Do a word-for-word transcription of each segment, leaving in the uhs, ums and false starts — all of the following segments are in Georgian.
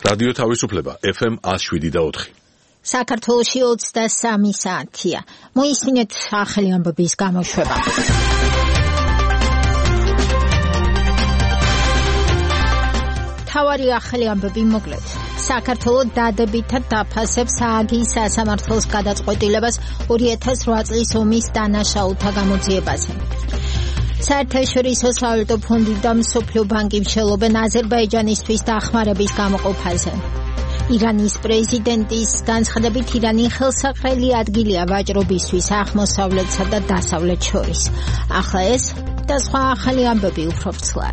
რადიო თავისუფლება ეფ ემ one oh seven და four. საქართველოში ოცდასამი საათია. მოისმინეთ ახალი ამბების გამოშვება. თავარი ახალი ამბები მოკლედ. საქართველოს დადებითად დაფასებს ააგიის სასამართლოს გადაწყვეტილებას ორი ათას რვა წლის ომის დანაშაულთა გამოძიებაზე. საერთაშორისო სავალუტო ფონდი და მსოფლიო ბანკი მსჯელობენ აზერბაიჯანისთვის დახმარების გამოყოფაზე. ირანის პრეზიდენტის განცხადებით ირანი ხელსაყრელი ადგილია ვაჭრობისთვის აღმოსავლეთსა და დასავლეთ შორის. ახლა ეს და სხვა ახალი ამბები უფრო ვრცლად.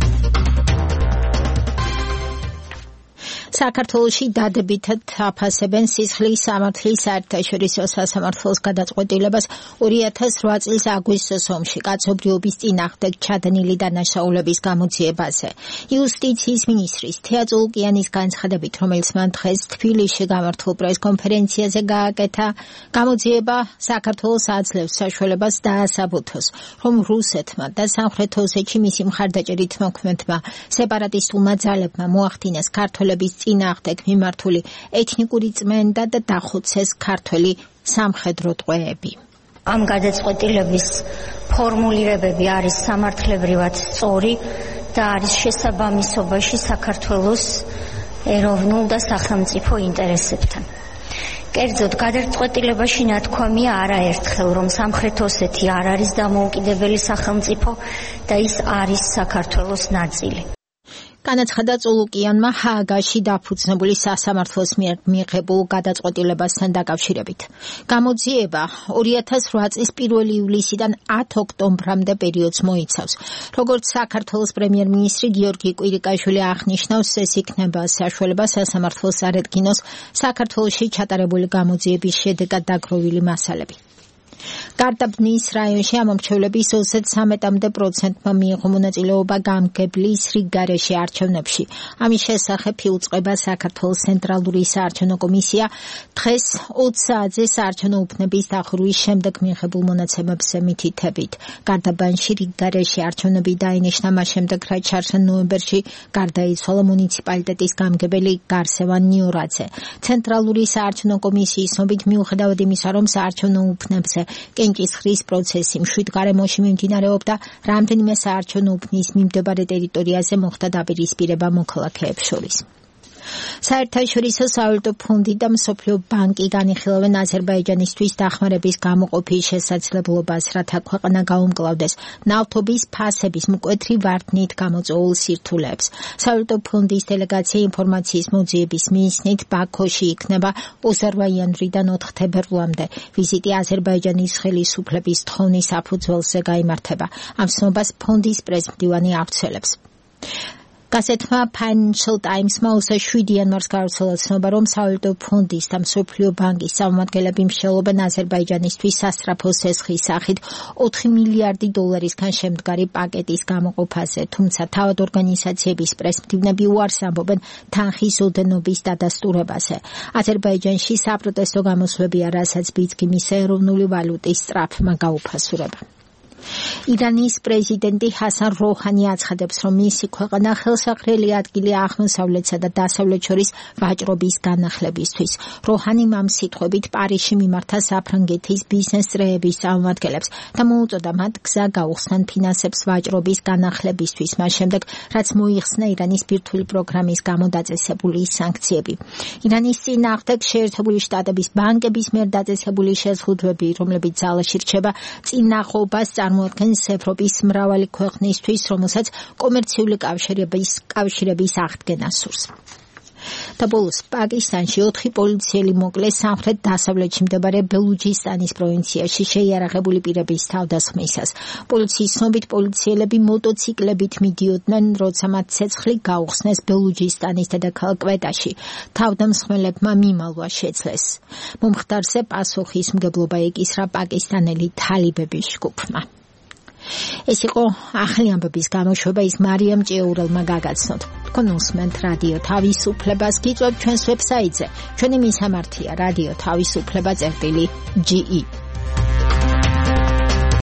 საქართველოში დადებითად აფასებენ სისხლის სამართლის საერთაშორისო სასამართლოს გადაწყვეტილებას ორი ათას რვა წლის აგვისტოს ომში კაცობრიობის წინააღმდეგ ჩადენილი დანაშაულების გამოძიებაზე. იუსტიციის მინისტრის თეა წულუკიანის განცხადებით, რომელიც მან დღეს თბილისში გამართულ პრესკონფერენციაზე გააკეთა, გამოძიება საქართველოს აძლევს საშუალებას დაასაბუთოს, რომ რუსეთმა და სამხრეთ ოსეთში მისი მხარდაჭერით მოქმედმა სეპარატისტულმა ძალებმა მოახდინეს ქართველების წინააღმდეგ მიმართული ეთნიკური წმენდა და დახოცეს ქართველი სამხედრო ტყვეები. ამ გადაწყვეტილების ფორმულირებები არის სამართლებრივად სწორი და არის შესაბამისობაში საქართველოს ეროვნულ და სახელმწიფო ინტერესებთან. კერძოდ გადაწყვეტილებაში ნათქვამია არაერთხელ, რომ სამხრეთ ოსეთი არ არის დამოუკიდებელი სახელმწიფო და ის არის საქართველოს ნაწილი. განაცხადა წულუკიანმა ჰააგაში დაფუძნებული სასამართლოს მიერ მიღებულ გადაწყვეტილებასთან დაკავშირებით. გამოძიება ორი ათას რვა წლის პირველი ივლისიდან ათი ოქტომბრამდე პერიოდს მოიცავს. როგორც საქართველოს პრემიერ-მინისტრი გიორგი კვირიკაშვილი აღნიშნავს, ეს იქნება საშუალება სასამართლოს არედგინოს საქართველოში ჩატარებული გამოძიების შედეგად დაგროვილი მასალები. გარდაბნის რაიონში ამომრჩევლების ოცდამეტამდე პროცენტმა მიიღო მონაწილეობა გამგებლის რიგგარეშე არჩევნებში. ამის შესახებ იუწყება საქართველოს ცენტრალური საარჩევნო კომისია დღეს ოცი საათზე საარჩევნო უფლების დახურვის შემდეგ მიღებულ მონაცემებზე მითითებით. გარდაბანში რიგგარეშე არჩევნები დაინიშნა მას შემდეგ, რაც შარშან ნოემბერში გარდაიცვალა მუნიციპალიტეტის გამგებელი გარსევან ნიორაძე. ცენტრალური საარჩევნო კომისიის ცნობით, მიუხედავად იმისა, რომ საარჩევნო უფლებზე კენჭისყრის პროცესი მშვიდ გარემოში მიმდინარეობდა, რამდენიმე საარჩევნო უფლის მიმდებარე ტერიტორიაზე მოხდა დაპირისპირება მოქალაქეებს შორის. საერთაშორისო სავალუტო ფონდი და მსოფლიო ბანკი განიხილავენ აზერბაიჯანისთვის დახმარების გამოყოფის შესაძლებლობას, რათა ქვეყანა გაუმკლავდეს ნავთობის ფასების მკვეთრი ვარდნით გამოწვეულ სირთულეებს. სავალუტო ფონდის დელეგაცია ინფორმაციის მოძიების მიზნით ბაქოში იქნება ოცდაორი იანვრიდან ოთხი თებერვლამდე. ვიზიტი აზერბაიჯანის ხელისუფლების თხოვნის საფუძველზე გაიმართება. ამ ცნობას ფონდის პრეზიდენტი ავრცელებს. გაზეთმა Financial Times-მა ოცდაშვიდი იანვარს გავრცელა ცნობა, რომ სავალუტო ფონდის და მსოფლიო ბანკის წარმომადგენლები მსჯელობენ აზერბაიჯანისთვის სასწრაფო სესხის სახით ოთხი მილიარდი დოლარისგან შემდგარი პაკეტის გამოყოფაზე, თუმცა თავად ორგანიზაციების პრეზიდენტები უარს ამბობენ თანხის ოდენობის დადასტურებაზე. აზერბაიჯანში საპროტესტო გამოსვლებია, რასაც ბიძგიმის ეროვნული ვალუტის სწრაფმა გაუფასურება. ირანის პრეზიდენტი ჰასან როჰანი აცხადებს, რომ მისი ქვეყანა ხელსაყრელი ადგილია აღმოსავლეთსა და დასავლეთ შორის ვაჭრობის განახლებისთვის. როჰანიმ ამ სიტყვებით პარიზში მიმართა საფრანგეთის ბიზნეს წრეების წარმომადგენლებს და მოუწოდა მათ გზა გაუხსნან ფინანსებს ვაჭრობის განახლებისთვის, მას შემდეგ, რაც მოიხსნა ირანის ბირთვული პროგრამის გამო დაწესებული სანქციები. ირანის წინააღმდეგ შეერთებული შტატების ბანკების მიერ დაწესებული შეზღუდვები, რომლებიც ძალაში რჩება, წინაღობას წარმოადგენს ევროპის მრავალი ქვეყნისთვის, რომელსაც კომერციული კავშირების კავშირების აღდგენა სურს. და ბოლოს პაკისტანში ოთხი პოლიციელი მოკლეს სამხრეთ დასავლეთში მდებარე ბელუჯისტანის პროვინციაში შეიარაღებული პირების თავდასხმისას. პოლიციის ცნობით, პოლიციელები მოტოციკლებით მიდიოდნენ, როცა მათ ცეცხლი გაუხსნეს ბელუჯისტანის დედაქალაქ კვეტაში. თავდამსხმელებმა მიმალვა შეძლეს. მომხდარზე პასუხისმგებლობა ეკისრა პაკისტანელი თალიბების ჯგუფმა. ეს იყო ახალი ამბების გამოშვება, ის მარიამ ჭიაურელმა გაგაცნოთ. თქვენ უსმენთ რადიო თავისუფლებას, გიწევთ ჩვენს ვებსაიტზე. ჩვენი მისამართია რადიო თავისუფლება წერტილი ჯი ი.